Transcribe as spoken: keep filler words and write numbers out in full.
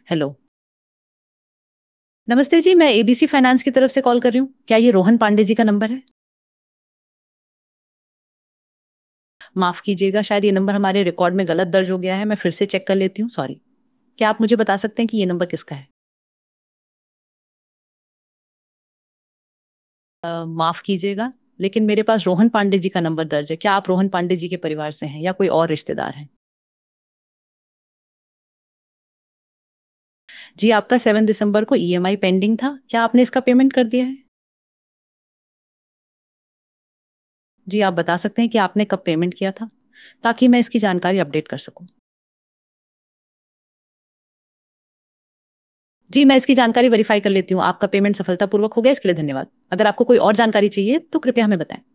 Hello. नमस्ते जी, मैं ABC finance की तरफ से कॉल कर रही हूँ। क्या ये रोहन पांडे जी का नंबर है? माफ कीजिएगा, शायद ये नंबर हमारे रिकॉर्ड में गलत दर्ज हो गया है। मैं फिर से चेक कर लेती हूँ, सॉरी। क्या आप मुझे बता सकते हैं कि ये नंबर किसका है? अ, माफ कीजिएगा, लेकिन मेरे पास रोहन पांडे जी का नंबर दर्ज है। क्या आप रोहन पांडे जी के परिवार से हैं या कोई और रिश्तेदार हैं? जी, आपका सेवन दिसंबर को ईएमआई पेंडिंग था। क्या आपने इसका पेमेंट कर दिया है? जी, आप बता सकते हैं कि आपने कब पेमेंट किया था, ताकि मैं इसकी जानकारी अपडेट कर सकूं। जी, मैं इसकी जानकारी वेरीफाई कर लेती हूँ। आपका पेमेंट सफलतापूर्वक हो गया, इसके लिए धन्यवाद। अगर आपको कोई और जानकारी चाहिए तो कृपया हमें बताएं।